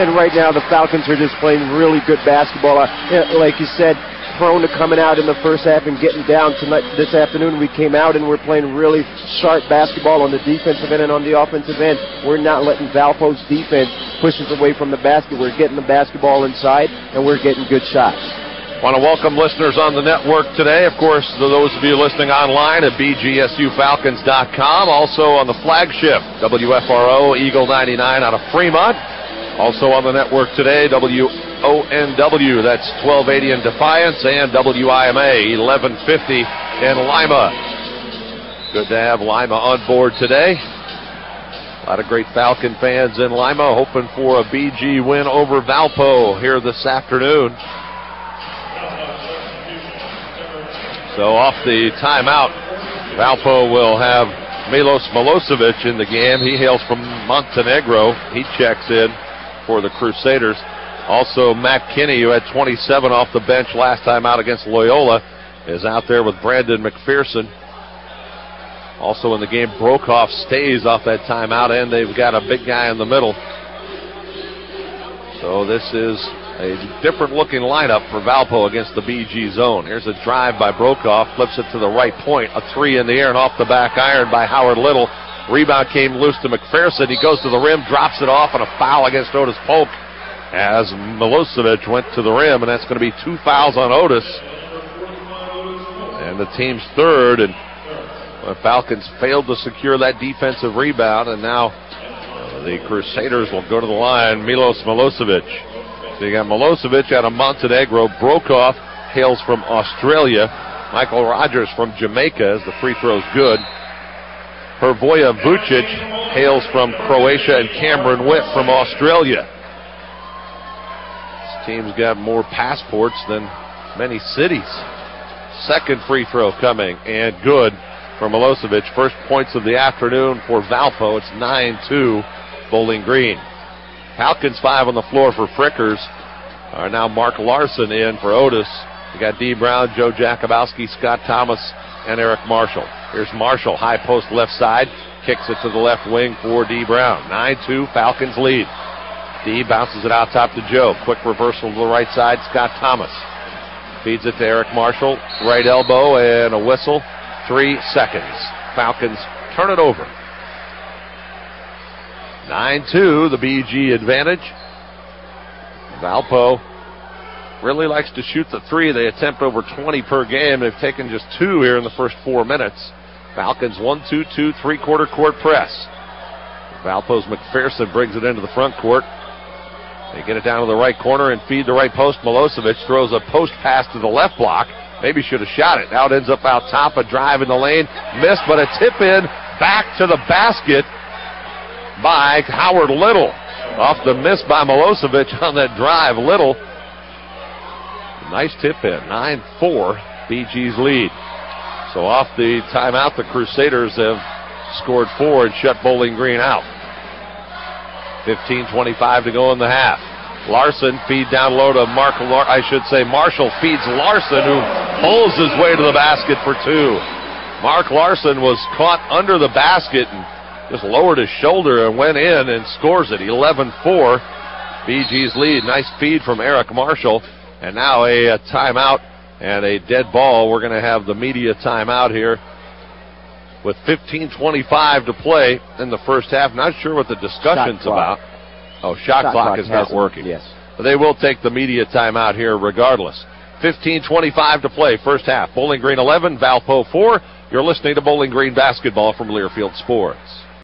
And right now the Falcons are just playing really good basketball. Like you said, prone to coming out in the first half and getting down. This afternoon we came out and we're playing really sharp basketball on the defensive end and on the offensive end. We're not letting Valpo's defense push us away from the basket. We're getting the basketball inside and we're getting good shots. Want to welcome listeners on the network today. Of course, those of you listening online at bgsufalcons.com. Also on the flagship, WFRO Eagle 99 out of Fremont. Also on the network today, WONW, that's 1280 in Defiance, and WIMA, 1150 in Lima. Good to have Lima on board today. A lot of great Falcon fans in Lima hoping for a BG win over Valpo here this afternoon. So off the timeout, Valpo will have Milos Milosevic in the game. He hails from Montenegro. He checks in for the Crusaders. Also, Matt Kinney, who had 27 off the bench last time out against Loyola, is out there with Brandon McPherson. Also in the game, Brokoff stays off that timeout, and they've got a big guy in the middle. So this is a different-looking lineup for Valpo against the BG zone. Here's a drive by Brokoff, flips it to the right point. A three in the air and off the back iron by Howard Little. Rebound came loose to McPherson. He goes to the rim, drops it off, and a foul against Otis Polk as Milosevic went to the rim, and that's going to be 2 fouls on Otis. And the team's third, and the Falcons failed to secure that defensive rebound, and now the Crusaders will go to the line. Milos Milosevic. So you got Milosevic out of Montenegro. Brokoff hails from Australia. Michael Rogers from Jamaica as the free throw's good. Hrvoje Vucic hails from Croatia, and Cameron Witt from Australia. This team's got more passports than many cities. Second free throw coming, and good for Milosevic. First points of the afternoon for Valpo. It's 9-2 Bowling Green. Falcons 5 on the floor for Frickers are now Mark Larson in for Otis. You got D. Brown, Joe Jakubowski, Scott Thomas, and Eric Marshall. Here's Marshall, high post left side, kicks it to the left wing for D. Brown. 9-2, Falcons lead. D bounces it out top to Joe. Quick reversal to the right side, Scott Thomas. Feeds it to Eric Marshall, right elbow and a whistle. 3 seconds. Falcons turn it over. 9-2, the BG advantage. Valpo really likes to shoot the three. They attempt over 20 per game. They've taken just 2 here in the first 4 minutes. Falcons 1-2-2, three-quarter court press. Valpo's McPherson brings it into the front court. They get it down to the right corner and feed the right post. Milosevic throws a post pass to the left block. Maybe should have shot it. Now it ends up out top. A drive in the lane. Missed, but a tip in. Back to the basket by Howard Little. Off the miss by Milosevic on that drive. Little. Nice tip in. 9-4. BG's lead. So off the timeout, the Crusaders have scored 4 and shut Bowling Green out. 15:25 to go in the half. Larson feed down low to Marshall feeds Larson, who pulls his way to the basket for 2. Mark Larson was caught under the basket and just lowered his shoulder and went in and scores it. 11-4. BG's lead. Nice feed from Eric Marshall. And now a timeout and a dead ball. We're going to have the media timeout here with 15:25 to play in the first half. Not sure what the discussion's about. Oh, shot clock is not working. Yes. But they will take the media timeout here regardless. 15:25 to play, first half. Bowling Green 11, Valpo 4. You're listening to Bowling Green basketball from Learfield Sports.